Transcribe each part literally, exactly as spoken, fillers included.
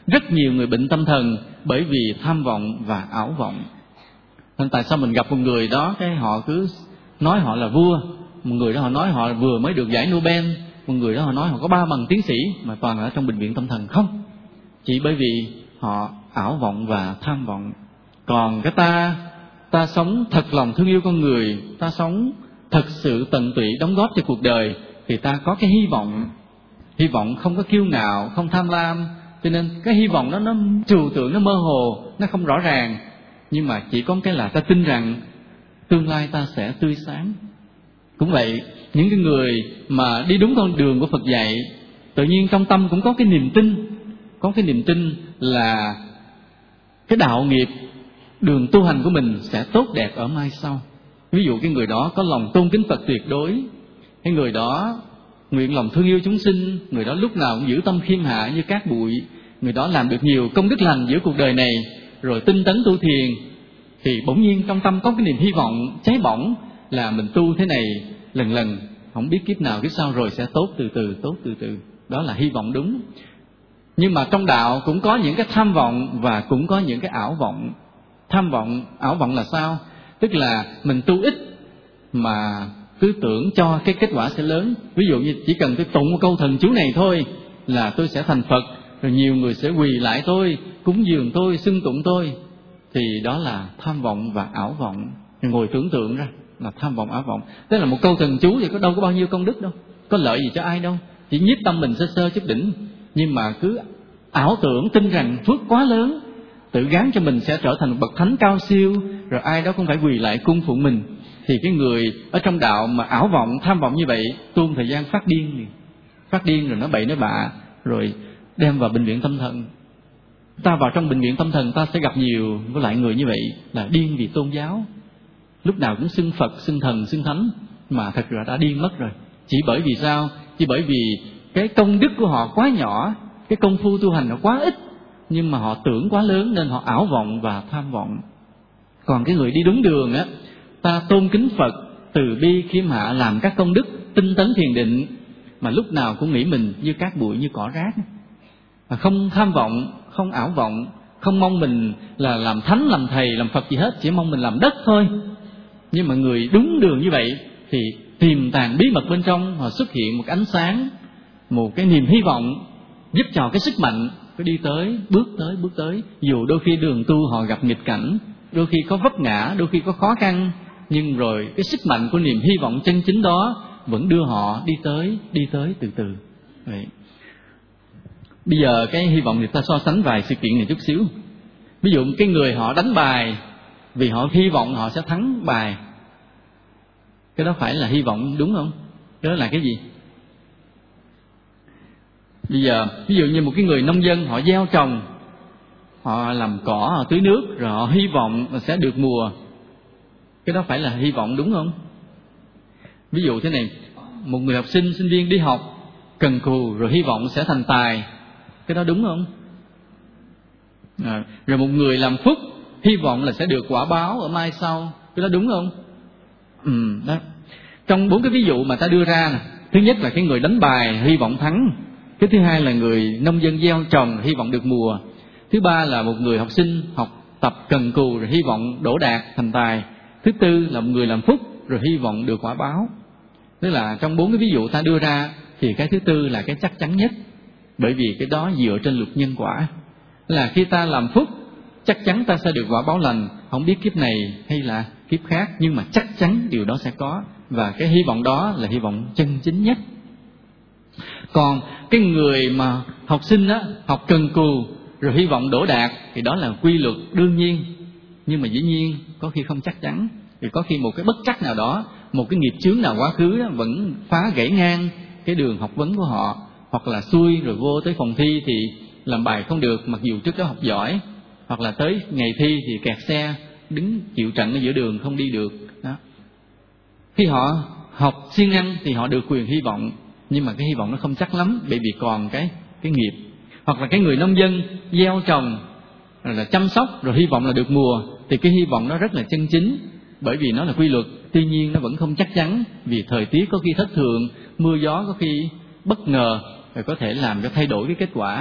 Rất nhiều người bệnh tâm thần bởi vì tham vọng và ảo vọng. Nên tại sao mình gặp một người đó, cái họ cứ nói họ là vua, một người đó họ nói họ vừa mới được giải Nobel, một người đó họ nói họ có ba bằng tiến sĩ, mà toàn ở trong bệnh viện tâm thần không? Chỉ bởi vì họ ảo vọng và tham vọng. Còn cái ta, ta sống thật lòng thương yêu con người, ta sống thật sự tận tụy đóng góp cho cuộc đời, thì ta có cái hy vọng. Hy vọng không có kiêu ngạo, không tham lam, cho nên cái hy vọng đó nó trừu tượng, nó mơ hồ, nó không rõ ràng. Nhưng mà chỉ có cái là ta tin rằng tương lai ta sẽ tươi sáng. Cũng vậy, những cái người mà đi đúng con đường của Phật dạy, tự nhiên trong tâm cũng có cái niềm tin, có cái niềm tin là cái đạo nghiệp, đường tu hành của mình sẽ tốt đẹp ở mai sau. Ví dụ cái người đó có lòng tôn kính Phật tuyệt đối, cái người đó nguyện lòng thương yêu chúng sinh, người đó lúc nào cũng giữ tâm khiêm hạ như cát bụi, người đó làm được nhiều công đức lành giữa cuộc đời này, rồi tinh tấn tu thiền, thì bỗng nhiên trong tâm có cái niềm hy vọng cháy bỏng là mình tu thế này lần lần, không biết kiếp nào kiếp sau rồi sẽ tốt từ từ, tốt từ từ. Đó là hy vọng đúng. Nhưng mà trong đạo cũng có những cái tham vọng và cũng có những cái ảo vọng. Tham vọng, ảo vọng là sao? Tức là mình tu ít mà cứ tưởng cho cái kết quả sẽ lớn. Ví dụ như chỉ cần tôi tụng một câu thần chú này thôi là tôi sẽ thành Phật, rồi nhiều người sẽ quỳ lại tôi, cúng dường tôi, xưng tụng tôi. Thì đó là tham vọng và ảo vọng. Ngồi tưởng tượng ra là tham vọng, ảo vọng. Tức là một câu thần chú thì có đâu có bao nhiêu công đức đâu, có lợi gì cho ai đâu, chỉ nhiếp tâm mình sơ sơ chút đỉnh. Nhưng mà cứ ảo tưởng tin rằng phước quá lớn, tự gán cho mình sẽ trở thành một bậc thánh cao siêu, rồi ai đó cũng phải quỳ lại cung phụng mình. Thì cái người ở trong đạo mà ảo vọng, tham vọng như vậy, tu một thời gian phát điên, phát điên rồi nó bậy nói bạ, rồi đem vào bệnh viện tâm thần. Ta vào trong bệnh viện tâm thần ta sẽ gặp nhiều với lại người như vậy là điên vì tôn giáo, lúc nào cũng xưng Phật, xưng thần, xưng thánh, mà thật ra đã điên mất rồi. Chỉ bởi vì sao? Chỉ bởi vì cái công đức của họ quá nhỏ, cái công phu tu hành nó quá ít, nhưng mà họ tưởng quá lớn nên họ ảo vọng và tham vọng. Còn cái người đi đúng đường á, ta tôn kính Phật, từ bi khiêm hạ, làm các công đức, tinh tấn thiền định, mà lúc nào cũng nghĩ mình như cát bụi, như cỏ rác, mà không tham vọng, không ảo vọng, không mong mình là làm thánh, làm thầy, làm Phật gì hết, chỉ mong mình làm đất thôi. Nhưng mà người đúng đường như vậy thì tiềm tàng bí mật bên trong họ xuất hiện một ánh sáng, một cái niềm hy vọng, giúp cho cái sức mạnh cứ đi tới, bước tới, bước tới. Dù đôi khi đường tu họ gặp nghịch cảnh, đôi khi có vấp ngã, đôi khi có khó khăn, nhưng rồi cái sức mạnh của niềm hy vọng chân chính đó vẫn đưa họ đi tới, đi tới từ từ. Vậy. Bây giờ cái hy vọng thì ta so sánh vài sự kiện này chút xíu. Ví dụ cái người họ đánh bài vì họ hy vọng họ sẽ thắng bài, cái đó phải là hy vọng đúng không? Đó là cái gì? Bây giờ ví dụ như một cái người nông dân họ gieo trồng, họ làm cỏ, họ tưới nước, rồi họ hy vọng là sẽ được mùa, cái đó phải là hy vọng đúng không? Ví dụ thế này, một người học sinh, sinh viên đi học cần cù rồi hy vọng sẽ thành tài, cái đó đúng không? À, rồi một người làm phúc hy vọng là sẽ được quả báo ở mai sau, cái đó đúng không? Ừ, đó. Trong bốn cái ví dụ mà ta đưa ra nè, thứ nhất là cái người đánh bài hy vọng thắng, cái thứ hai là người nông dân gieo trồng hy vọng được mùa, thứ ba là một người học sinh học tập cần cù rồi hy vọng đỗ đạt thành tài, thứ tư là một người làm phúc rồi hy vọng được quả báo. Tức là trong bốn cái ví dụ ta đưa ra thì cái thứ tư là cái chắc chắn nhất, bởi vì cái đó dựa trên luật nhân quả, là khi ta làm phúc chắc chắn ta sẽ được quả báo lành, không biết kiếp này hay là kiếp khác, nhưng mà chắc chắn điều đó sẽ có, và cái hy vọng đó là hy vọng chân chính nhất. Còn cái người mà học sinh á, học cần cù rồi hy vọng đỗ đạt thì đó là quy luật đương nhiên, nhưng mà dĩ nhiên có khi không chắc chắn, vì có khi một cái bất trắc nào đó, một cái nghiệp chướng nào quá khứ đó vẫn phá gãy ngang cái đường học vấn của họ, hoặc là xui rồi vô tới phòng thi thì làm bài không được mặc dù trước đó học giỏi, hoặc là tới ngày thi thì kẹt xe, đứng chịu trận ở giữa đường không đi được đó. Khi họ học siêng năng thì họ được quyền hy vọng, nhưng mà cái hy vọng nó không chắc lắm, bởi vì còn cái cái nghiệp. Hoặc là cái người nông dân gieo trồng rồi là chăm sóc rồi hy vọng là được mùa, thì cái hy vọng nó rất là chân chính, bởi vì nó là quy luật. Tuy nhiên nó vẫn không chắc chắn, vì thời tiết có khi thất thường, mưa gió có khi bất ngờ, rồi có thể làm cho thay đổi cái kết quả.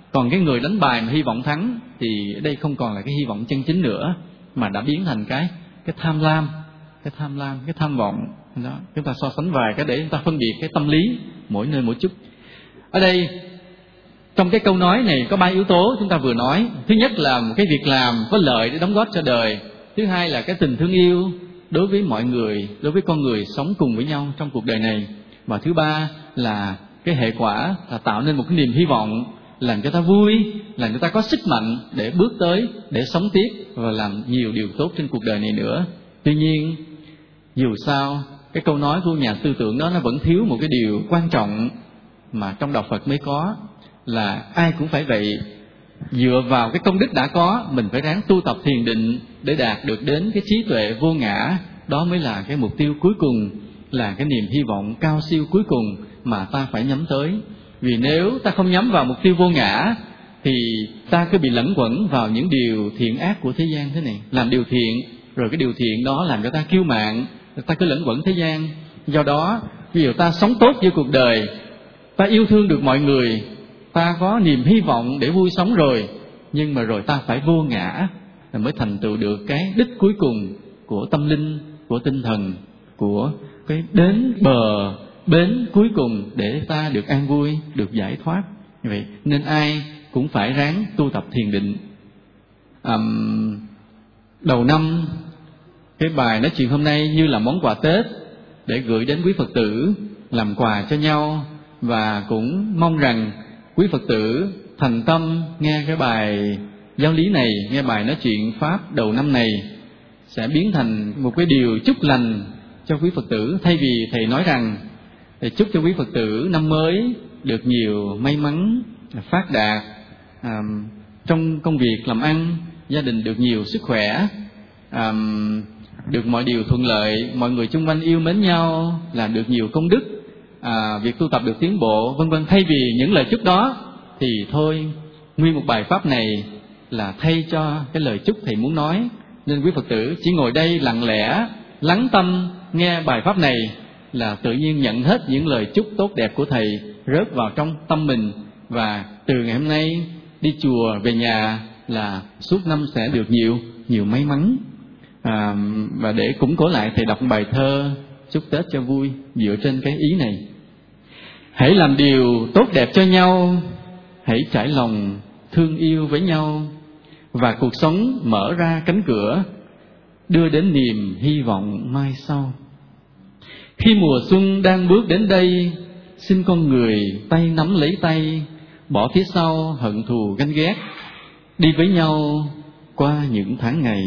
Còn cái người đánh bài mà hy vọng thắng thì ở đây không còn là cái hy vọng chân chính nữa, mà đã biến thành cái cái tham lam, cái tham lam, cái tham vọng. Đó, chúng ta so sánh vài cái để chúng ta phân biệt cái tâm lý mỗi nơi mỗi chút. Ở đây trong cái câu nói này có ba yếu tố chúng ta vừa nói. Thứ nhất là một cái việc làm có lợi để đóng góp cho đời. Thứ hai là cái tình thương yêu đối với mọi người, đối với con người sống cùng với nhau trong cuộc đời này. Và thứ ba là cái hệ quả là tạo nên một cái niềm hy vọng, làm cho ta vui, làm cho ta có sức mạnh để bước tới, để sống tiếp và làm nhiều điều tốt trên cuộc đời này nữa. Tuy nhiên, dù sao, cái câu nói của nhà tư tưởng đó nó vẫn thiếu một cái điều quan trọng mà trong đạo Phật mới có, là ai cũng phải vậy. Dựa vào cái công đức đã có, mình phải ráng tu tập thiền định để đạt được đến cái trí tuệ vô ngã. Đó mới là cái mục tiêu cuối cùng, là cái niềm hy vọng cao siêu cuối cùng mà ta phải nhắm tới. Vì nếu ta không nhắm vào mục tiêu vô ngã thì ta cứ bị lẫn quẩn vào những điều thiện ác của thế gian thế này. Làm điều thiện, rồi cái điều thiện đó làm cho ta kiêu mạn, ta cứ lẫn quẩn thế gian. Do đó, ví dụ ta sống tốt với cuộc đời, ta yêu thương được mọi người, ta có niềm hy vọng để vui sống rồi, nhưng mà rồi ta phải vô ngã là mới thành tựu được cái đích cuối cùng của tâm linh, của tinh thần, của cái đến bờ bến cuối cùng để ta được an vui, được giải thoát. Như vậy nên ai cũng phải ráng tu tập thiền định. À, đầu năm, cái bài nói chuyện hôm nay như là món quà Tết để gửi đến quý Phật tử, làm quà cho nhau, và cũng mong rằng quý Phật tử thành tâm nghe cái bài giáo lý này, nghe bài nói chuyện Pháp đầu năm này, sẽ biến thành một cái điều chúc lành cho quý Phật tử. Thay vì Thầy nói rằng Thầy chúc cho quý Phật tử năm mới được nhiều may mắn, phát đạt à, trong công việc làm ăn, gia đình được nhiều sức khỏe, à, được mọi điều thuận lợi, mọi người chung quanh yêu mến nhau, làm được nhiều công đức, à, việc tu tập được tiến bộ, vân vân. Thay vì những lời chúc đó thì thôi, nguyên một bài pháp này là thay cho cái lời chúc Thầy muốn nói. Nên quý Phật tử chỉ ngồi đây lặng lẽ lắng tâm nghe bài pháp này là tự nhiên nhận hết những lời chúc tốt đẹp của Thầy rớt vào trong tâm mình, và từ ngày hôm nay đi chùa về nhà là suốt năm sẽ được nhiều nhiều may mắn. À, và để củng cố lại, Thầy đọc bài thơ chúc Tết cho vui dựa trên cái ý này. Hãy làm điều tốt đẹp cho nhau, hãy trải lòng thương yêu với nhau, và cuộc sống mở ra cánh cửa đưa đến niềm hy vọng mai sau. Khi mùa xuân đang bước đến đây, xin con người tay nắm lấy tay, bỏ phía sau hận thù ganh ghét, đi với nhau qua những tháng ngày.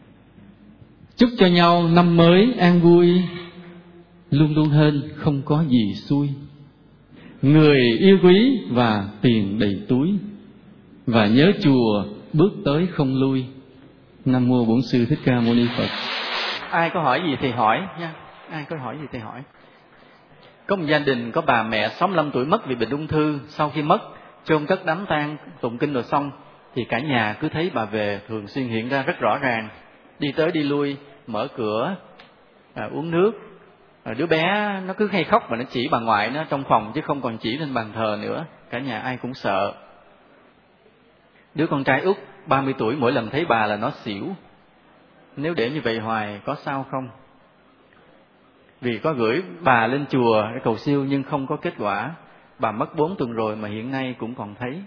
Chúc cho nhau năm mới an vui, luôn luôn hên không có gì xui, người yêu quý và tiền đầy túi, và nhớ chùa bước tới không lui. Nam mô Bổn Sư Thích Ca Mâu Ni Phật. Ai có hỏi gì thì hỏi nha, ai có hỏi gì thì hỏi. Có một gia đình có bà mẹ sáu mươi lăm tuổi mất vì bệnh ung thư. Sau khi mất, chôn cất đám tang, tụng kinh rồi xong thì cả nhà cứ thấy bà về thường xuyên hiện ra rất rõ ràng, đi tới đi lui, mở cửa, à, uống nước. À, đứa bé nó cứ hay khóc mà nó chỉ bà ngoại nó trong phòng chứ không còn chỉ lên bàn thờ nữa. Cả nhà ai cũng sợ. Đứa con trai út ba mươi tuổi mỗi lần thấy bà là nó xỉu. Nếu để như vậy hoài có sao không? Vì có gửi bà lên chùa để cầu siêu nhưng không có kết quả. Bà mất bốn tuần rồi mà hiện nay cũng còn thấy.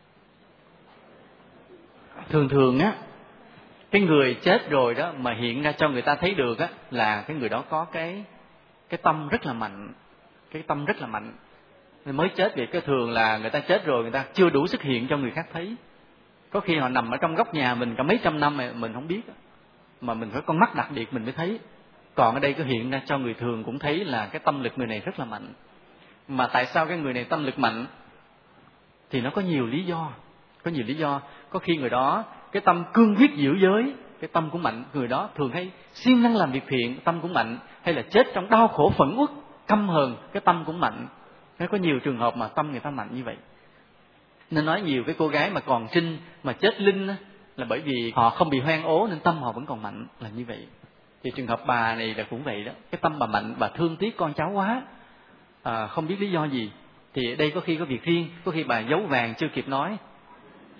Thường thường á, cái người chết rồi đó mà hiện ra cho người ta thấy được á, là cái người đó có cái cái tâm rất là mạnh, cái tâm rất là mạnh. Nên mới chết vì cái thường là người ta chết rồi người ta chưa đủ sức hiện cho người khác thấy. Có khi họ nằm ở trong góc nhà mình cả mấy trăm năm mà mình không biết, mà mình phải con mắt đặc biệt mình mới thấy. Còn ở đây có hiện ra cho người thường cũng thấy là cái tâm lực người này rất là mạnh. Mà tại sao cái người này tâm lực mạnh? Thì nó có nhiều lý do. Có nhiều lý do. Có khi người đó cái tâm cương quyết giữ giới, cái tâm cũng mạnh. Người đó thường hay siêng năng làm việc thiện, tâm cũng mạnh. Hay là chết trong đau khổ phẫn uất, căm hờn, cái tâm cũng mạnh. Nó có nhiều trường hợp mà tâm người ta mạnh như vậy. Nên nói nhiều cái cô gái mà còn trinh mà chết linh là bởi vì họ không bị hoang ố nên tâm họ vẫn còn mạnh, là như vậy. Thì trường hợp bà này là cũng vậy đó. Cái tâm bà mạnh, bà thương tiếc con cháu quá, à, không biết lý do gì. Thì ở đây có khi có việc riêng, có khi bà giấu vàng chưa kịp nói,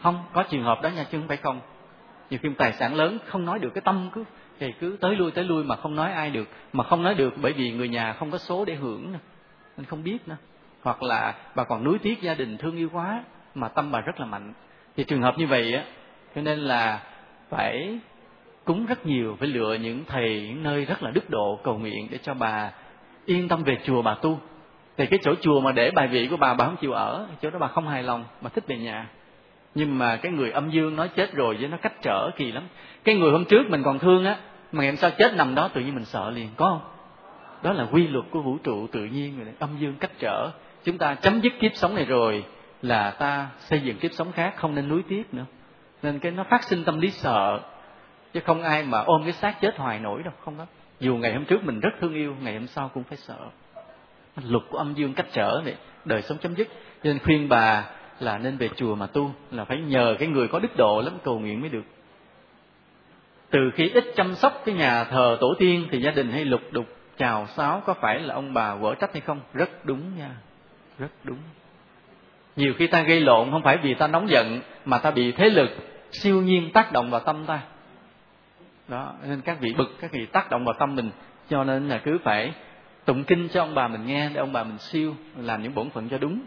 Không, có trường hợp đó nha, chứ không phải không. Nhiều khi tài sản lớn không nói được, cái tâm cứ thì cứ tới lui tới lui mà không nói ai được, mà không nói được bởi vì người nhà không có số để hưởng nữa, nên không biết nữa. Hoặc là bà còn nuối tiếc gia đình thương yêu quá mà tâm bà rất là mạnh. Thì trường hợp như vậy á, cho nên là phải cúng rất nhiều, phải lựa những thầy, những nơi rất là đức độ cầu nguyện để cho bà yên tâm về chùa bà tu. Thì cái chỗ chùa mà để bài vị của bà, bà không chịu ở, chỗ đó bà không hài lòng, bà thích về nhà. Nhưng mà cái người âm dương nói chết rồi với nó cách trở kỳ lắm. Cái người hôm trước mình còn thương á, mà ngày hôm sau chết nằm đó tự nhiên mình sợ liền, có không? Đó là quy luật của vũ trụ tự nhiên rồi đấy, âm dương cách trở. Chúng ta chấm dứt kiếp sống này rồi là ta xây dựng kiếp sống khác, không nên nuối tiếc nữa. Nên cái nó phát sinh tâm lý sợ, chứ không ai mà ôm cái xác chết hoài nổi đâu, không đó. Dù ngày hôm trước mình rất thương yêu, ngày hôm sau cũng phải sợ. Luật của âm dương cách trở này, đời sống chấm dứt. Cho nên khuyên bà là nên về chùa mà tu, là phải nhờ cái người có đức độ lắm cầu nguyện mới được. Từ khi ít chăm sóc cái nhà thờ tổ tiên thì gia đình hay lục đục chào xáo, có phải là ông bà quở trách hay không? Rất đúng nha, rất đúng. Nhiều khi ta gây lộn không phải vì ta nóng giận, mà ta bị thế lực siêu nhiên tác động vào tâm ta. Đó, nên các vị bực, các vị tác động vào tâm mình, cho nên là cứ phải tụng kinh cho ông bà mình nghe, để ông bà mình siêu, làm những bổn phận cho đúng.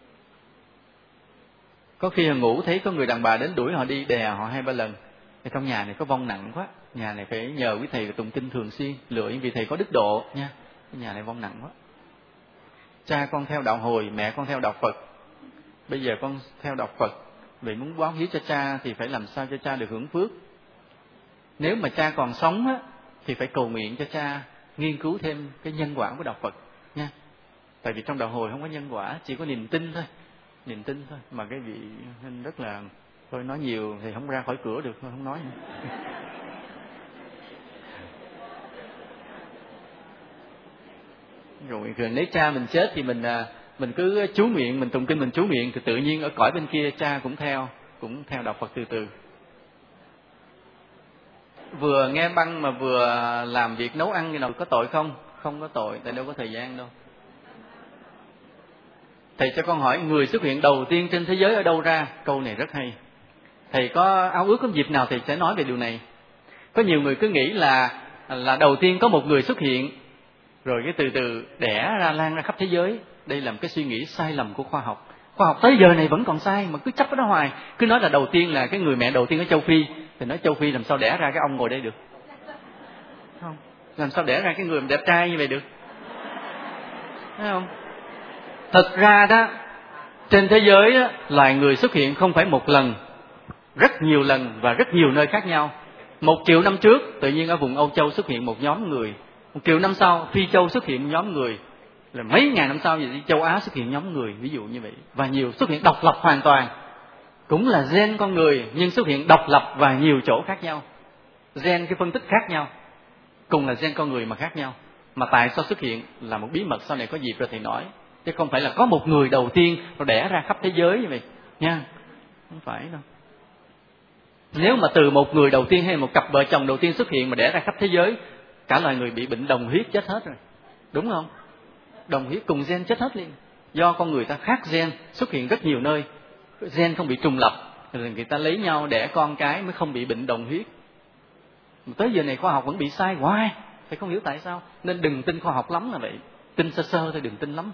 Có khi họ ngủ thấy có người đàn bà đến đuổi họ đi, đè họ hai ba lần. Thì trong nhà này có vong nặng quá, nhà này phải nhờ quý thầy tụng kinh thường xuyên, lựa những vị thầy có đức độ nha. Cái nhà này vong nặng quá. Cha con theo đạo Hồi, mẹ con theo đạo Phật. Bây giờ con theo đạo Phật, vì muốn báo hiếu cho cha thì phải làm sao cho cha được hưởng phước. Nếu mà cha còn sống á, thì phải cầu nguyện cho cha nghiên cứu thêm cái nhân quả của đạo Phật nha. Tại vì trong đạo Hồi không có nhân quả, chỉ có niềm tin thôi, niềm tin thôi. Mà cái vị nên rất là, thôi nói nhiều thì không ra khỏi cửa được, thôi không nói nữa. Rồi gần nếu cha mình chết thì mình mình cứ chú nguyện, mình tụng kinh, mình chú nguyện thì tự nhiên ở cõi bên kia cha cũng theo, cũng theo đạo Phật từ từ. Vừa nghe băng mà vừa làm việc nấu ăn như nào có tội không? Không có tội, tại đâu có thời gian đâu. Thầy cho con hỏi, người xuất hiện đầu tiên trên thế giới ở đâu ra? Câu này rất hay. Thầy có ao ước có dịp nào thầy sẽ nói về điều này. Có nhiều người cứ nghĩ là là đầu tiên có một người xuất hiện, rồi cái từ từ đẻ ra lan ra khắp thế giới. Đây là một cái suy nghĩ sai lầm của khoa học. Khoa học tới giờ này vẫn còn sai mà cứ chấp cái đó hoài. Cứ nói là đầu tiên là cái người mẹ đầu tiên ở châu Phi, thì nói châu Phi làm sao đẻ ra cái ông ngồi đây được? Không. Làm sao đẻ ra cái người đẹp trai như vậy được? Thấy không? Thật ra đó, trên thế giới đó, loài người xuất hiện không phải một lần, rất nhiều lần và rất nhiều nơi khác nhau. Một triệu năm trước, tự nhiên ở vùng Âu Châu xuất hiện một nhóm người. Một triệu năm sau, Phi Châu xuất hiện một nhóm người. Là mấy ngàn năm sau, thì châu Á xuất hiện nhóm người, ví dụ như vậy. Và nhiều xuất hiện độc lập hoàn toàn. Cũng là gen con người, nhưng xuất hiện độc lập và nhiều chỗ khác nhau. Gen cái phân tích khác nhau. Cùng là gen con người mà khác nhau. Mà tại sao xuất hiện là một bí mật, sau này có dịp rồi thầy nói. Chứ không phải là có một người đầu tiên rồi đẻ ra khắp thế giới như vậy nha, không phải đâu. Nếu mà từ một người đầu tiên hay một cặp vợ chồng đầu tiên xuất hiện mà đẻ ra khắp thế giới, cả loài người bị bệnh đồng huyết chết hết rồi, đúng không? Đồng huyết cùng gen chết hết liền. Do con người ta khác gen, xuất hiện rất nhiều nơi, gen không bị trùng lập, rồi người ta lấy nhau đẻ con cái mới không bị bệnh đồng huyết. Mà tới giờ này khoa học vẫn bị sai hoài, thầy không hiểu tại sao. Nên đừng tin khoa học lắm là vậy, tin sơ sơ thôi, đừng tin lắm.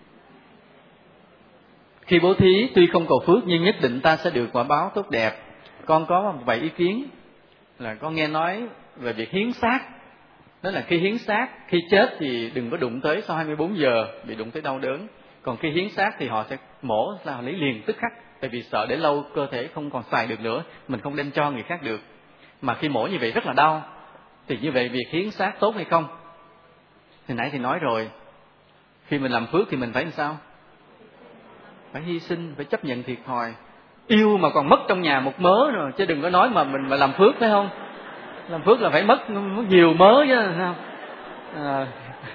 Khi bố thí tuy không cầu phước nhưng nhất định ta sẽ được quả báo tốt đẹp. Con có một vài ý kiến là con nghe nói về việc hiến xác. Đó là khi hiến xác, khi chết thì đừng có đụng tới sau hai mươi bốn giờ, bị đụng tới đau đớn. Còn khi hiến xác thì họ sẽ mổ là lấy liền tức khắc, tại vì sợ để lâu cơ thể không còn xài được nữa, mình không đem cho người khác được. Mà khi mổ như vậy rất là đau. Thì như vậy việc hiến xác tốt hay không? Thì nãy thì nói rồi, khi mình làm phước thì mình phải làm sao? Phải hy sinh, phải chấp nhận thiệt thòi. Yêu mà còn mất trong nhà một mớ rồi, chứ đừng có nói mà mình mà làm phước, phải không? Làm phước là phải mất, mất nhiều mớ chứ sao? À,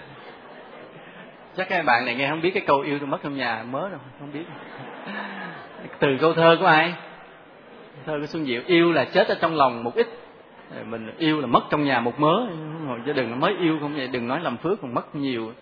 chắc các bạn này nghe không biết cái câu yêu tôi mất trong nhà mớ đâu, không biết. Từ câu thơ của ai? Thơ của Xuân Diệu, yêu là chết ở trong lòng một ít, mình yêu là mất trong nhà một mớ, chứ đừng mới yêu không vậy, đừng nói làm phước còn mất nhiều.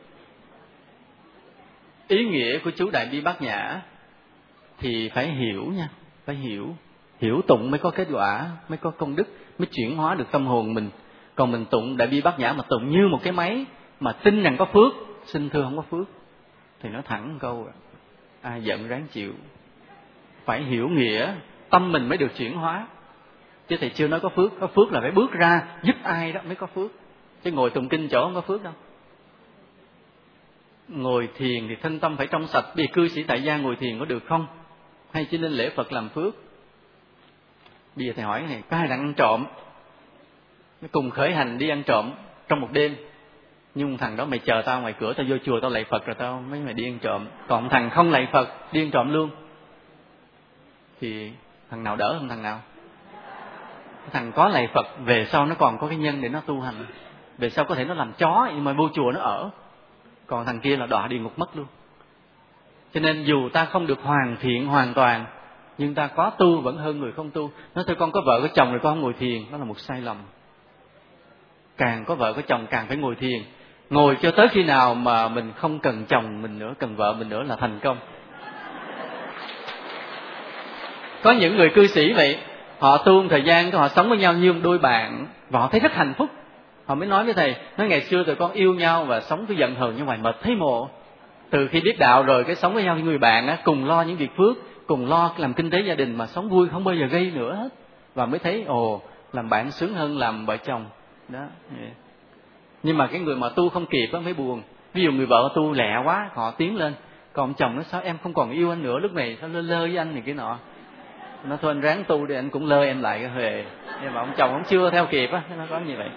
Ý nghĩa của chú Đại Bi Bát Nhã thì phải hiểu nha, phải hiểu. Hiểu tụng mới có kết quả, mới có công đức, mới chuyển hóa được tâm hồn mình. Còn mình tụng Đại Bi Bát Nhã mà tụng như một cái máy, mà tin rằng có phước, xin thưa không có phước, thì nói thẳng một câu: ai giận ráng chịu. Phải hiểu nghĩa, tâm mình mới được chuyển hóa. Chứ thầy chưa nói có phước. Có phước là phải bước ra giúp ai đó mới có phước. Chứ ngồi tụng kinh chỗ không có phước đâu. Ngồi thiền thì thân tâm phải trong sạch. Bây giờ cư sĩ tại gia ngồi thiền có được không? Hay chỉ lên lễ Phật làm phước? Bây giờ thầy hỏi này, có ai đang ăn trộm, nó cùng khởi hành đi ăn trộm trong một đêm, nhưng thằng đó mày chờ tao ngoài cửa, tao vô chùa tao lạy Phật rồi tao mấy mày đi ăn trộm. Còn thằng không lạy Phật đi ăn trộm luôn, thì thằng nào đỡ hơn thằng nào? Thằng có lạy Phật về sau nó còn có cái nhân để nó tu hành, về sau có thể nó làm chó nhưng mà vô chùa nó ở. Còn thằng kia là đọa địa ngục mất luôn. Cho nên dù ta không được hoàn thiện hoàn toàn, nhưng ta có tu vẫn hơn người không tu. Nói thôi con có vợ có chồng rồi con không ngồi thiền, đó là một sai lầm. Càng có vợ có chồng càng phải ngồi thiền. Ngồi cho tới khi nào mà mình không cần chồng mình nữa, cần vợ mình nữa là thành công. Có những người cư sĩ vậy, họ tu một thời gian, họ sống với nhau như một đôi bạn, và họ thấy rất hạnh phúc. Họ mới nói với thầy, nói ngày xưa tụi con yêu nhau và sống cứ giận hờn như ngoài mệt thấy mồ. Từ khi biết đạo rồi, cái sống với nhau như người bạn á, cùng lo những việc phước, cùng lo làm kinh tế gia đình mà sống vui, không bao giờ gây nữa hết. Và mới thấy ồ, làm bạn sướng hơn làm vợ chồng đó. Nhưng mà cái người mà tu không kịp á mới buồn. Ví dụ người vợ tu lẹ quá, họ tiến lên, còn chồng nó sao em không còn yêu anh nữa, lúc này sao lơ lơ với anh này kia nọ. Nó thôi anh ráng tu đi, anh cũng lơ em lại cái huề. Nhưng mà ông chồng ông chưa theo kịp á, nó có như vậy.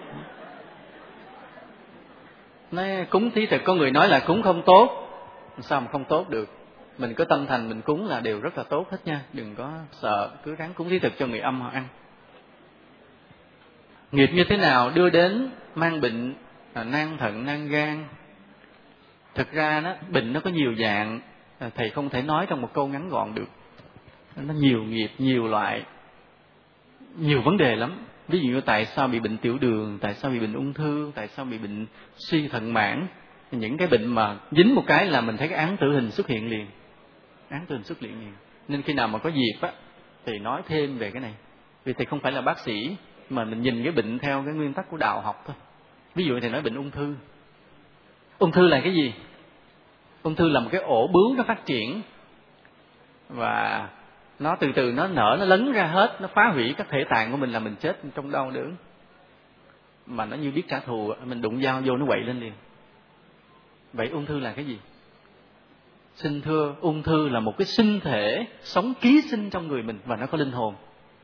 Nói cúng thí thực, có người nói là cúng không tốt. Sao mà không tốt được? Mình có tâm thành mình cúng là đều rất là tốt hết nha. Đừng có sợ, cứ ráng cúng thí thực cho người âm họ ăn. Nghiệp như thế nào đưa đến mang bệnh à, nan thận, nan gan? Thực ra đó, bệnh nó có nhiều dạng, thầy không thể nói trong một câu ngắn gọn được. Nó nhiều nghiệp, nhiều loại, nhiều vấn đề lắm. Ví dụ như tại sao bị bệnh tiểu đường, tại sao bị bệnh ung thư, tại sao bị bệnh suy thận mãn. Những cái bệnh mà dính một cái là mình thấy cái án tử hình xuất hiện liền. Án tử hình xuất hiện liền. Nên khi nào mà có dịp á, thì nói thêm về cái này. Vì thầy không phải là bác sĩ, mà mình nhìn cái bệnh theo cái nguyên tắc của đạo học thôi. Ví dụ thầy nói bệnh ung thư. Ung thư là cái gì? Ung thư là một cái ổ bướu nó phát triển, và nó từ từ nó nở, nó lấn ra hết, nó phá hủy các thể tạng của mình, là mình chết trong đau đớn. Mà nó như biết trả thù, mình đụng dao vô nó quậy lên liền. Vậy ung thư là cái gì? Xin thưa, ung thư là một cái sinh thể sống ký sinh trong người mình, và nó có linh hồn.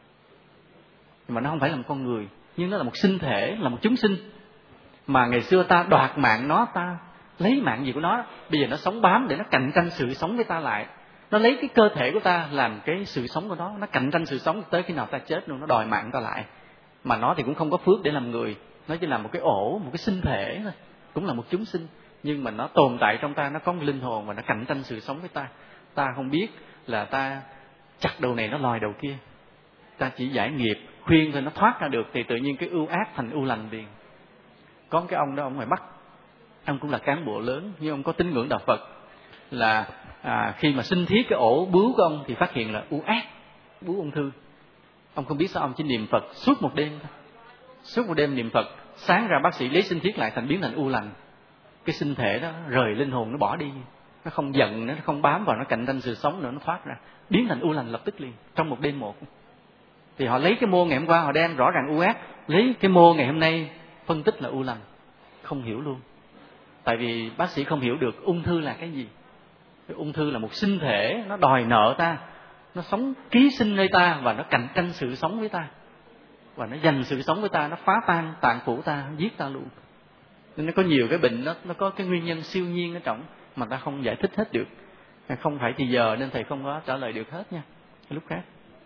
Mà nó không phải là một con người, nhưng nó là một sinh thể, là một chúng sinh. Mà ngày xưa ta đoạt mạng nó, ta lấy mạng gì của nó, bây giờ nó sống bám để nó cạnh tranh sự sống với ta lại. Nó lấy cái cơ thể của ta làm cái sự sống của nó, nó cạnh tranh sự sống tới khi nào ta chết luôn, nó đòi mạng ta lại. Mà nó thì cũng không có phước để làm người, nó chỉ là một cái ổ, một cái sinh thể thôi, cũng là một chúng sinh. Nhưng mà nó tồn tại trong ta, nó có một linh hồn và nó cạnh tranh sự sống với ta. Ta không biết là ta chặt đầu này nó lòi đầu kia. Ta chỉ giải nghiệp, khuyên thôi nó thoát ra được, thì tự nhiên cái ưu ác thành ưu lành liền. Có cái ông đó, ông ngoài Bắc, ông cũng là cán bộ lớn, nhưng ông có tín ngưỡng đạo Phật. Là à, khi mà sinh thiết cái ổ bướu của ông thì phát hiện là ưu ác, bướu ung thư. Ông không biết sao, ông chỉ niệm Phật suốt một đêm thôi. Suốt một đêm niệm Phật, sáng ra bác sĩ lấy sinh thiết lại thành biến thành ưu lành. Cái sinh thể đó rời linh hồn, nó bỏ đi, nó không giận nữa, nó không bám vào, nó cạnh tranh sự sống nữa, nó thoát ra, biến thành ưu lành lập tức liền, trong một đêm một. Thì họ lấy cái mô ngày hôm qua họ đem rõ ràng ưu ác, lấy cái mô ngày hôm nay phân tích là ưu lành. Không hiểu luôn. Tại vì bác sĩ không hiểu được ung thư là cái gì. Cái ung thư là một sinh thể, nó đòi nợ ta, nó sống ký sinh nơi ta, và nó cạnh tranh sự sống với ta, và nó giành sự sống với ta, nó phá tan tạng phủ ta, nó giết ta luôn. Nên nó có nhiều cái bệnh, nó, nó có cái nguyên nhân siêu nhiên ở trong mà ta không giải thích hết được. Không phải thì giờ nên thầy không có trả lời được hết nha, lúc khác.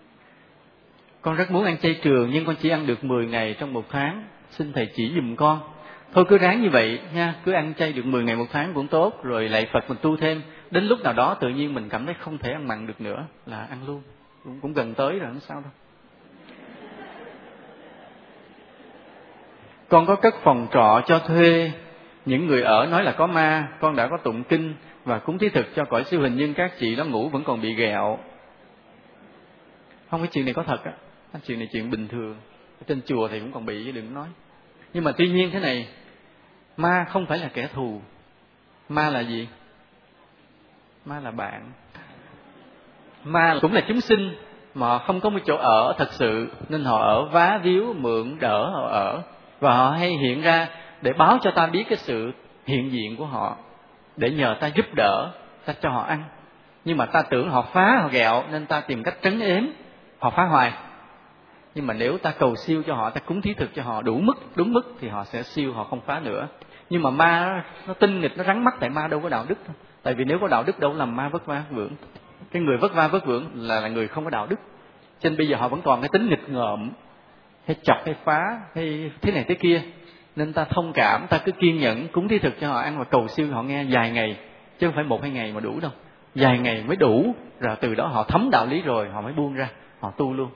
Con rất muốn ăn chay trường, nhưng con chỉ ăn được mười ngày trong một tháng, xin thầy chỉ giùm con. Thôi cứ ráng như vậy nha, cứ ăn chay được mười ngày một tháng cũng tốt, rồi lạy Phật mình tu thêm. Đến lúc nào đó tự nhiên mình cảm thấy không thể ăn mặn được nữa là ăn luôn, cũng, cũng gần tới rồi, không sao đâu. Con có cất phòng trọ cho thuê, những người ở nói là có ma. Con đã có tụng kinh và cúng thí thực cho cõi siêu hình, nhưng các chị đó ngủ vẫn còn bị ghẹo. Không, cái chuyện này có thật á, cái chuyện này chuyện bình thường. Trên chùa thì cũng còn bị chứ đừng nói. Nhưng mà tuy nhiên thế này, ma không phải là kẻ thù. Ma là gì? Ma là bạn. Ma cũng là chúng sinh mà không có một chỗ ở thật sự, nên họ ở vá víu mượn đỡ họ ở, và họ hay hiện ra để báo cho ta biết cái sự hiện diện của họ, để nhờ ta giúp đỡ, ta cho họ ăn. Nhưng mà ta tưởng họ phá họ ghẹo nên ta tìm cách trấn ếm, họ phá hoài. Nhưng mà nếu ta cầu siêu cho họ, ta cúng thí thực cho họ đủ mức, đúng mức thì họ sẽ siêu, họ không phá nữa. Nhưng mà ma nó tinh nghịch, nó rắn mắt, tại ma đâu có đạo đức đâu. Tại vì nếu có đạo đức đâu làm ma vất va vất vưởng. Cái người vất va vất vưởng là, là người không có đạo đức. Cho nên bây giờ họ vẫn còn cái tính nghịch ngợm, hay chọc hay phá hay thế này thế kia. Nên ta thông cảm, ta cứ kiên nhẫn cúng thí thực cho họ ăn và cầu siêu họ nghe vài ngày, chứ không phải một hai ngày mà đủ đâu. Vài ngày mới đủ, rồi từ đó họ thấm đạo lý rồi họ mới buông ra, họ tu luôn.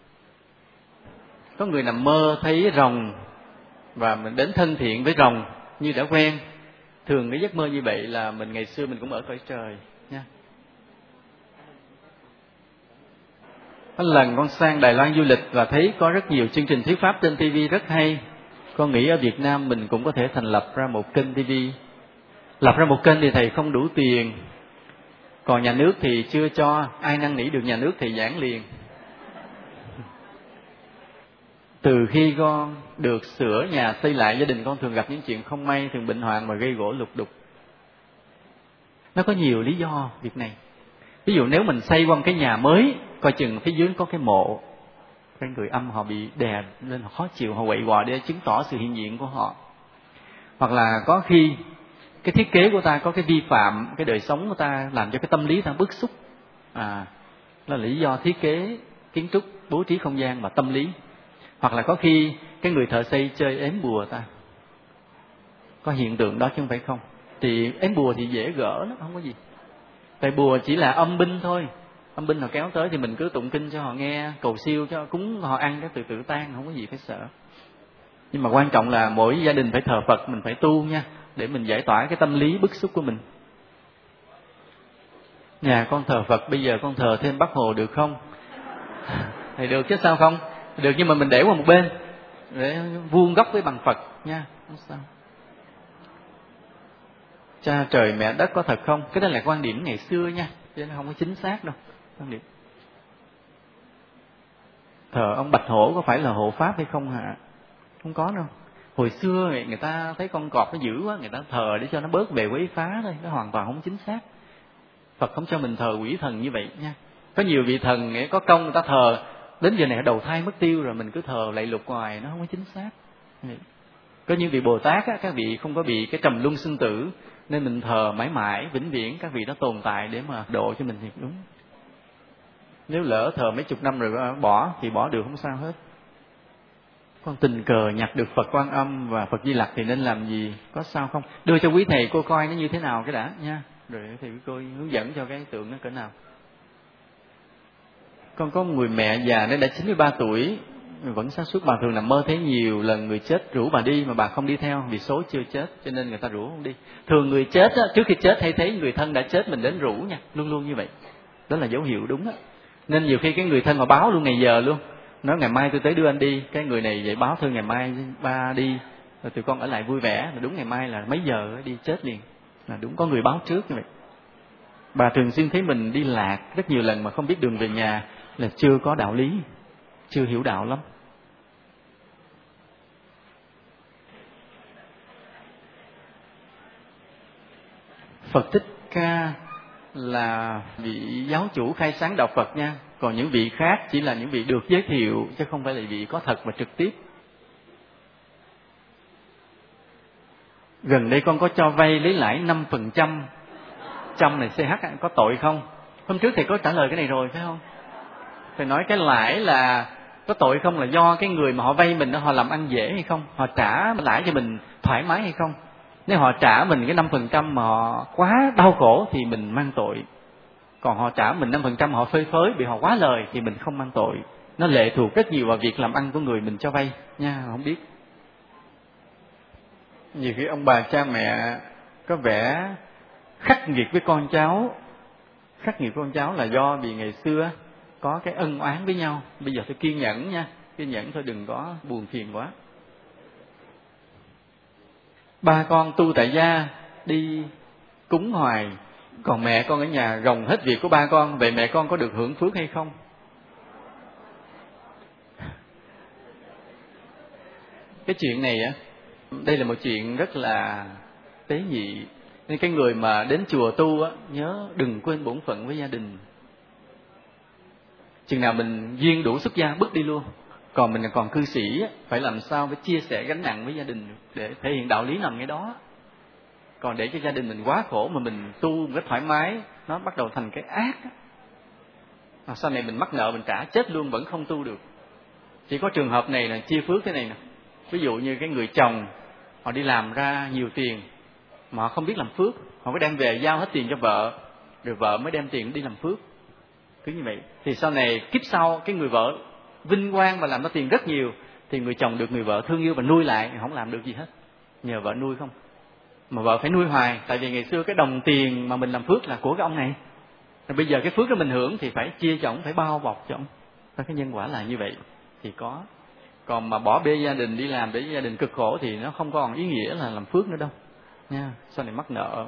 Có người nằm mơ thấy rồng và mình đến thân thiện với rồng như đã quen. Thường cái giấc mơ như vậy là mình ngày xưa mình cũng ở cõi trời nha. Có lần con sang Đài Loan du lịch và thấy có rất nhiều chương trình thuyết pháp trên ti vi rất hay. Con nghĩ ở Việt Nam mình cũng có thể thành lập ra một kênh ti vi. Lập ra một kênh thì thầy không đủ tiền, còn nhà nước thì chưa cho. Ai năn nỉ được nhà nước thì giảng liền. Từ khi con được sửa nhà xây lại, gia đình con thường gặp những chuyện không may, thường bệnh hoạn và gây gổ lục đục. Nó có nhiều lý do việc này. Ví dụ nếu mình xây qua một cái nhà mới, coi chừng phía dưới có cái mộ, cái người âm họ bị đè lên, họ khó chịu, họ quậy quọ để chứng tỏ sự hiện diện của họ. Hoặc là có khi cái thiết kế của ta có cái vi phạm, cái đời sống của ta làm cho cái tâm lý ta bức xúc. À, đó là lý do thiết kế, kiến trúc, bố trí không gian và tâm lý. Hoặc là có khi cái người thợ xây chơi ếm bùa ta. Có hiện tượng đó chứ không phải không. Thì ếm bùa thì dễ gỡ lắm, không có gì. Tại bùa chỉ là âm binh thôi. Âm binh họ kéo tới thì mình cứ tụng kinh cho họ nghe, cầu siêu cho cúng họ ăn, cái từ từ tan, không có gì phải sợ. Nhưng mà quan trọng là mỗi gia đình phải thờ Phật, mình phải tu nha, để mình giải tỏa cái tâm lý bức xúc của mình. Nhà con thờ Phật, bây giờ con thờ thêm Bác Hồ được không? Thì được chứ sao không? Được, nhưng mà mình để qua một bên để vuông góc với bằng Phật nha, không sao. Cha trời mẹ đất có thật không? Cái đó là quan điểm ngày xưa nha, chứ nó không có chính xác đâu. Quan điểm thờ ông Bạch Hổ có phải là hộ pháp hay không hả? Không có đâu. Hồi xưa người ta thấy con cọp nó dữ quá, người ta thờ để cho nó bớt về quấy phá thôi, nó hoàn toàn không chính xác. Phật không cho mình thờ quỷ thần như vậy nha. Có nhiều vị thần có công người ta thờ, đến giờ này đầu thai mất tiêu rồi mình cứ thờ lạy lục ngoài, nó không có chính xác. Có những vị Bồ Tát á, các vị không có bị cái trầm luân sinh tử nên mình thờ mãi mãi vĩnh viễn, các vị đó tồn tại để mà độ cho mình thì đúng. Nếu lỡ thờ mấy chục năm rồi bỏ thì bỏ được, không sao hết. Con tình cờ nhặt được Phật Quan Âm và Phật Di Lặc thì nên làm gì, có sao không? Đưa cho quý thầy cô coi nó như thế nào cái đã nha, rồi thầy cô hướng dẫn cho cái tượng nó cỡ nào. Con có một người mẹ già nó đã chín mươi ba tuổi, vẫn sáng suốt. Bà thường nằm mơ thấy nhiều lần người chết rủ bà đi mà bà không đi theo vì số chưa chết, cho nên người ta rủ không đi. Thường người chết á, trước khi chết hay thấy người thân đã chết mình đến rủ nha, luôn luôn như vậy. Đó là dấu hiệu đúng á. Nên nhiều khi cái người thân họ báo luôn ngày giờ luôn, nói ngày mai tôi tới đưa anh đi, cái người này vậy báo thôi ngày mai ba đi, rồi tụi con ở lại vui vẻ, rồi đúng ngày mai là mấy giờ đi chết liền, là đúng có người báo trước như vậy. Bà thường xuyên thấy mình đi lạc rất nhiều lần mà không biết đường về nhà, là chưa có đạo lý, chưa hiểu đạo lắm. Phật Thích Ca là vị giáo chủ khai sáng đạo Phật nha, còn những vị khác chỉ là những vị được giới thiệu chứ không phải là vị có thật và trực tiếp. Gần đây con có cho vay lấy lãi năm phần trăm, trăm này xê hát có tội không? Hôm trước thầy có trả lời cái này rồi phải không? Thầy nói cái lãi là có tội không là do cái người mà họ vay mình đó, họ làm ăn dễ hay không, họ trả lãi cho mình thoải mái hay không. Nếu họ trả mình cái năm phần trăm mà họ quá đau khổ thì mình mang tội. Còn họ trả mình năm phần trăm họ phơi phới, bị họ quá lời thì mình không mang tội. Nó lệ thuộc rất nhiều vào việc làm ăn của người mình cho vay nha, không biết. Nhiều khi ông bà cha mẹ có vẻ khắc nghiệt với con cháu. Khắc nghiệt với con cháu là do vì ngày xưa có cái ân oán với nhau. Bây giờ phải kiên nhẫn nha, kiên nhẫn thôi, đừng có buồn phiền quá. Ba con tu tại gia đi cúng hoài, còn mẹ con ở nhà gồng hết việc của ba con, vậy mẹ con có được hưởng phước hay không? Cái chuyện này á, đây là một chuyện rất là tế nhị. Nên cái người mà đến chùa tu á, nhớ đừng quên bổn phận với gia đình. Chừng nào mình duyên đủ xuất gia bước đi luôn. Còn mình còn cư sĩ á, phải làm sao phải chia sẻ gánh nặng với gia đình để thể hiện đạo lý nằm ngay đó. Còn để cho gia đình mình quá khổ mà mình tu một cách thoải mái, nó bắt đầu thành cái ác á. À, sau này mình mắc nợ mình trả chết luôn vẫn không tu được. Chỉ có trường hợp này là chia phước thế này nè. Ví dụ như cái người chồng họ đi làm ra nhiều tiền mà họ không biết làm phước, họ có đem về giao hết tiền cho vợ, rồi vợ mới đem tiền đi làm phước. Cứ như vậy thì sau này kiếp sau cái người vợ vinh quang và làm ra tiền rất nhiều, thì người chồng được người vợ thương yêu và nuôi lại, không làm được gì hết, nhờ vợ nuôi không. Mà vợ phải nuôi hoài, tại vì ngày xưa cái đồng tiền mà mình làm phước là của cái ông này, rồi bây giờ cái phước đó mình hưởng thì phải chia cho ông, phải bao bọc cho ông. Cái nhân quả là như vậy thì có. Còn mà bỏ bê gia đình đi làm để gia đình cực khổ thì nó không còn ý nghĩa là làm phước nữa đâu nha. Sau này mắc nợ.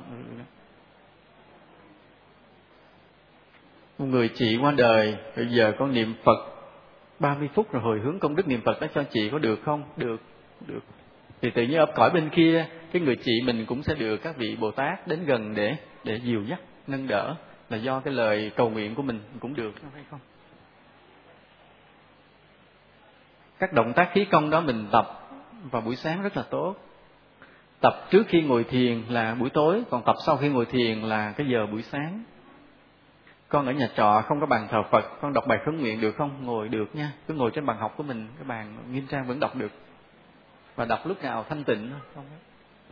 Một người chị qua đời, bây giờ con niệm Phật ba mươi phút rồi hồi hướng công đức niệm Phật đó cho chị có được không? Được, được. Thì tự nhiên ở cõi bên kia, cái người chị mình cũng sẽ được các vị Bồ Tát đến gần để để dìu dắt, nâng đỡ, là do cái lời cầu nguyện của mình cũng được, phải không? Các động tác khí công đó mình tập vào buổi sáng rất là tốt. Tập trước khi ngồi thiền là buổi tối, còn tập sau khi ngồi thiền là cái giờ buổi sáng. Con ở nhà trọ không có bàn thờ Phật, con đọc bài khấn nguyện được không? Ngồi được nha, cứ ngồi trên bàn học của mình, cái bàn nghiêm trang vẫn đọc được. Và đọc lúc nào thanh tịnh thôi, không ấy.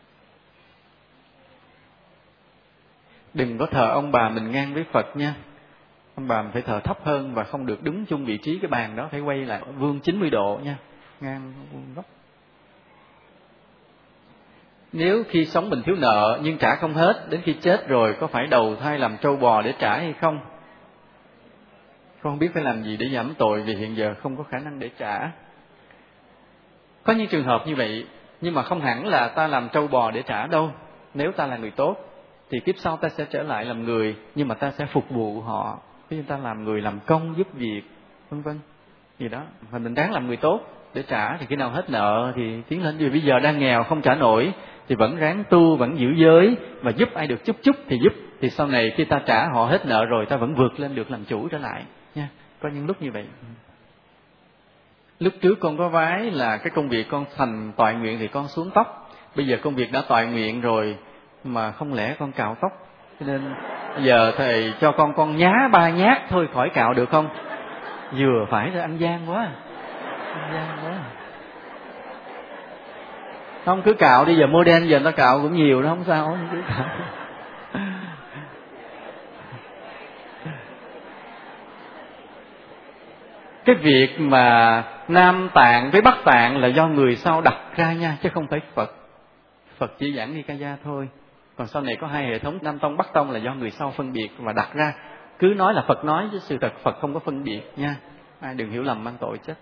Đừng có thờ ông bà mình ngang với Phật nha. Ông bà mình phải thờ thấp hơn và không được đứng chung vị trí cái bàn đó, phải quay lại vuông chín mươi độ nha, ngang vuông góc. Nếu khi sống mình thiếu nợ nhưng trả không hết, đến khi chết rồi có phải đầu thai làm trâu bò để trả hay không? Con không biết phải làm gì để giảm tội vì hiện giờ không có khả năng để trả. Có những trường hợp như vậy, nhưng mà không hẳn là ta làm trâu bò để trả đâu. Nếu ta là người tốt thì kiếp sau ta sẽ trở lại làm người, nhưng mà ta sẽ phục vụ họ. Ví dụ ta làm người làm công giúp việc, vân vân gì đó. Và mình đáng làm người tốt để trả, thì khi nào hết nợ thì tiến lên. Vì bây giờ đang nghèo không trả nổi thì vẫn ráng tu, vẫn giữ giới và giúp ai được chút chút thì giúp. Thì sau này khi ta trả họ hết nợ rồi, ta vẫn vượt lên được làm chủ trở lại nha. Có những lúc như vậy. Lúc trước con có vái là cái công việc con thành toại nguyện thì con xuống tóc. Bây giờ công việc đã toại nguyện rồi mà không lẽ con cạo tóc. Cho nên bây giờ thầy cho con con nhá ba nhát thôi khỏi cạo được không? Vừa phải rồi, ăn gian quá. Ăn gian quá. Không, cứ cạo đi, giờ model giờ nó cạo cũng nhiều đó, không sao, không cứ cạo. Cái việc mà Nam Tạng với Bắc Tạng là do người sau đặt ra nha, chứ không phải Phật. Phật chỉ giảng Nikaya thôi. Còn sau này có hai hệ thống Nam Tông, Bắc Tông là do người sau phân biệt và đặt ra. Cứ nói là Phật nói, chứ sự thật Phật không có phân biệt nha. Ai đừng hiểu lầm mang tội chết.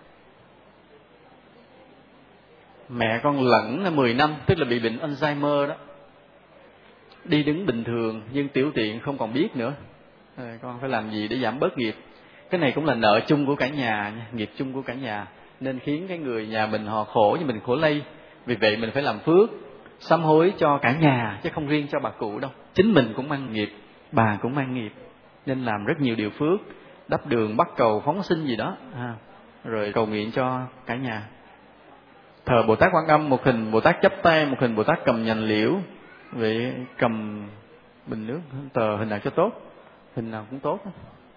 Mẹ con lẫn mười năm, tức là bị bệnh Alzheimer đó. Đi đứng bình thường nhưng tiểu tiện không còn biết nữa. Rồi con phải làm gì để giảm bớt nghiệp? Cái này cũng là nợ chung của cả nhà, nghiệp chung của cả nhà, nên khiến cái người nhà mình họ khổ nhưng mình khổ lây. Vì vậy mình phải làm phước, sám hối cho cả nhà, chứ không riêng cho bà cụ đâu. Chính mình cũng mang nghiệp, bà cũng mang nghiệp, nên làm rất nhiều điều phước, đắp đường, bắt cầu, phóng sinh gì đó, à, rồi cầu nguyện cho cả nhà. Thờ Bồ Tát Quan Âm, một hình Bồ Tát chắp tay, một hình Bồ Tát cầm nhành liễu, vậy cầm bình nước, tờ hình nào cho tốt, hình nào cũng tốt.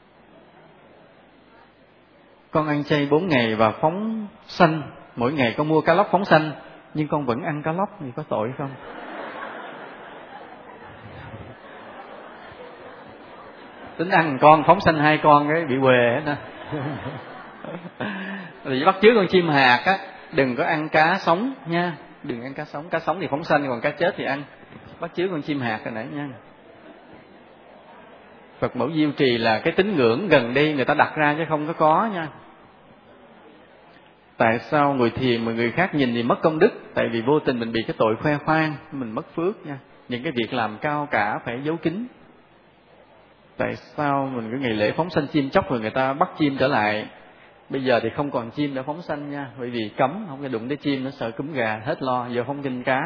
Con ăn chay bốn ngày và phóng sanh, mỗi ngày con mua cá lóc phóng sanh, nhưng con vẫn ăn cá lóc thì có tội không? Tính ăn con phóng sanh hai con cái bị què hết nè. Thì bắt chước con chim hạt á, đừng có ăn cá sống nha, đừng ăn cá sống, cá sống thì phóng sanh, còn cá chết thì ăn. Bắt chước con chim hạt rồi nãy nha. Phật mẫu Diêu Trì là cái tín ngưỡng gần đây người ta đặt ra chứ không có có nha. Tại sao người thiền mà người khác nhìn thì mất công đức? Tại vì vô tình mình bị cái tội khoe khoang, mình mất phước nha. Những cái việc làm cao cả phải giấu kín. Tại sao mình cứ ngày lễ phóng sanh chim chóc rồi người ta bắt chim trở lại? Bây giờ thì không còn chim để phóng sanh nha, bởi vì cấm không có đụng đến chim, nó sợ cúm gà, hết lo, giờ không kinh cá.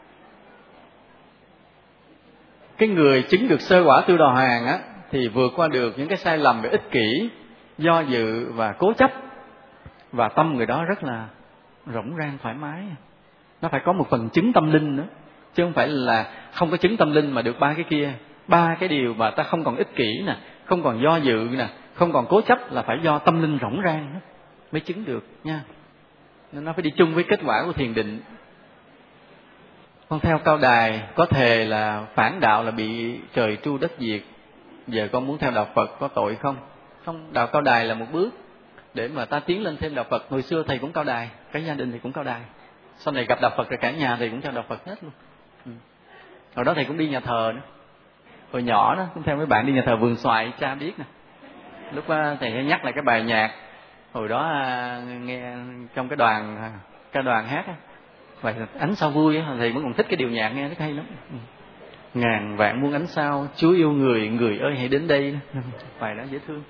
Cái người chứng được sơ quả Tư Đà Hoàng á thì vượt qua được những cái sai lầm về ích kỷ, do dự và cố chấp, và tâm người đó rất là rỗng rang thoải mái. Nó phải có một phần chứng tâm linh nữa, chứ không phải là không có chứng tâm linh mà được ba cái kia. Ba cái điều mà ta không còn ích kỷ nè, không còn do dự nè, không còn cố chấp là phải do tâm linh rỗng rang mới chứng được nha. Nên nó phải đi chung với kết quả của thiền định. Con theo Cao Đài có thề là phản đạo là bị trời tru đất diệt. Giờ con muốn theo đạo Phật có tội không? Không, đạo Cao Đài là một bước để mà ta tiến lên thêm đạo Phật. Hồi xưa thầy cũng Cao Đài, cả gia đình thì cũng Cao Đài. Sau này gặp đạo Phật rồi cả nhà thầy cũng theo đạo Phật hết luôn. Ừ. Hồi đó thầy cũng đi nhà thờ nữa. Hồi nhỏ đó cũng theo mấy bạn đi nhà thờ Vườn Xoài, cha biết nè. Lúc đó, thầy hay nhắc lại cái bài nhạc hồi đó nghe trong cái đoàn cái đoàn hát á, bài Ánh Sao Vui á, thầy vẫn còn thích cái điều nhạc, nghe rất hay lắm. Ngàn vạn muôn ánh sao, Chúa yêu người, người ơi hãy đến đây. Bài đó dễ thương.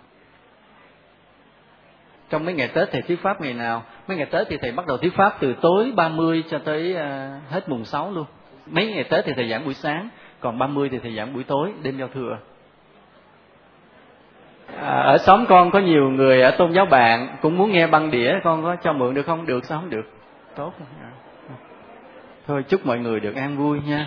Trong mấy ngày Tết thầy thuyết pháp ngày nào? Mấy ngày Tết thì thầy bắt đầu thuyết pháp từ tối ba mươi cho tới uh, hết mùng sáu luôn. Mấy ngày Tết thì thầy giảng buổi sáng, còn ba mươi thì thầy giảng buổi tối, đêm giao thừa. À, ở xóm con có nhiều người ở tôn giáo bạn cũng muốn nghe băng đĩa, con có cho mượn được không? Được, sao không được? Tốt. Thôi chúc mọi người được an vui nha.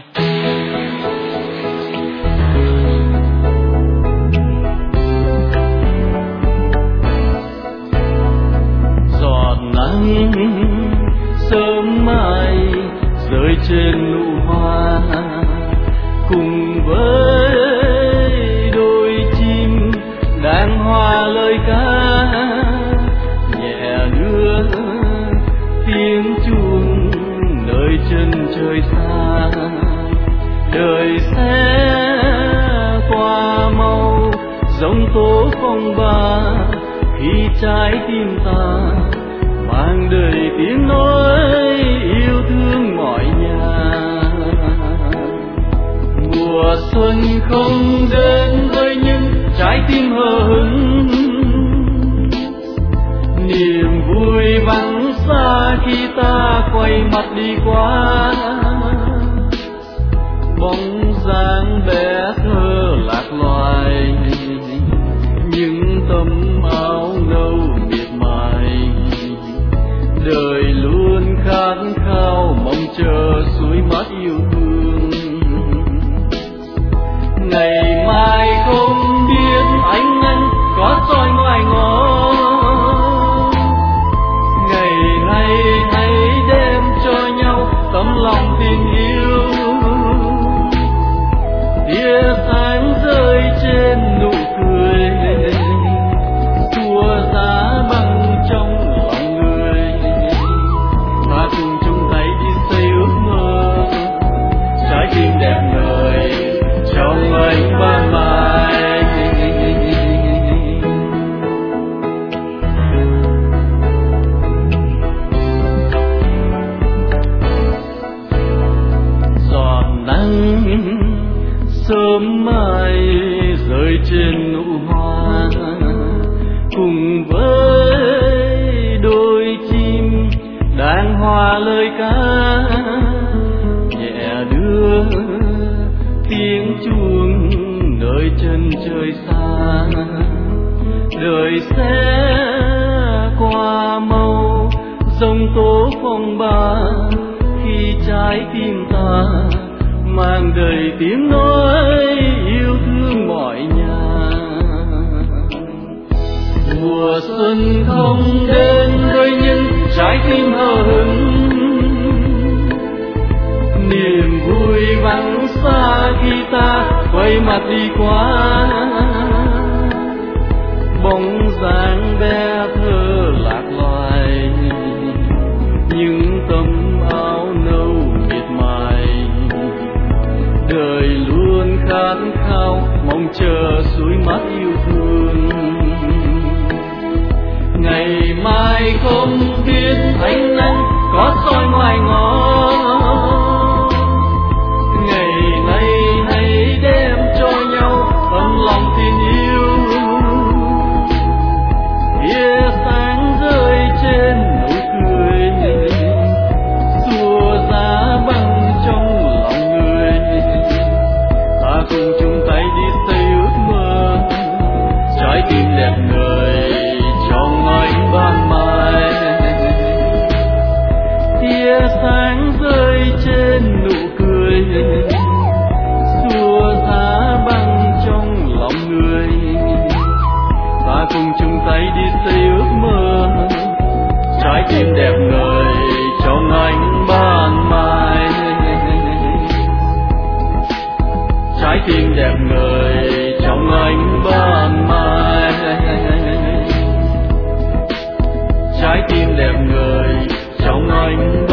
Giọt nắng sớm mai rơi trên nụ hoa, cùng với đôi chim đang hòa lời ca, nhẹ đưa tiếng chuông nơi chân trời xa. Đời sẽ qua mau giống tố phong ba, khi trái tim ta mang đầy tiếng nói yêu thương mọi nhà. Mùa xuân không đến với những trái tim hờ hững, niềm vui vắng xa khi ta quay mặt đi qua. Bóng dáng bé thơ lạc loài, những tấm áo nâu miệt mài. Đời luôn khát khao mong chờ suối mát yêu thương. Ngày mai không biết anh anh có soi ngoài ngõ, ngày nay hãy đem cho nhau tấm lòng tình yêu. Tia sáng rơi trên nụ cười, chua giá băng trong lòng người. Ta cùng chung tay đi xây ước mơ, trái tim đẹp ngời trong ánh ban mai. Giọt nắng sớm mai rơi trên nụ hoa, cùng với đôi chim đang hòa lời ca, nhẹ đưa tiếng chuông nơi chân trời xa. Đời sẽ qua mau giống tố phong ba, khi trái tim ta mang đầy tiếng nói yêu thương mọi nhà. Mùa xuân không đến với những trái tim hờ hững, niềm vui vắng xa khi ta quay mặt đi qua. Bóng dáng bé thơ lạc loài, những tấm áo nâu miệt mài. Đời luôn khát khao mong chờ tim đẹp người trong anh ban mai. Trái tim đẹp người trong anh ban mai. Trái tim đẹp người trong anh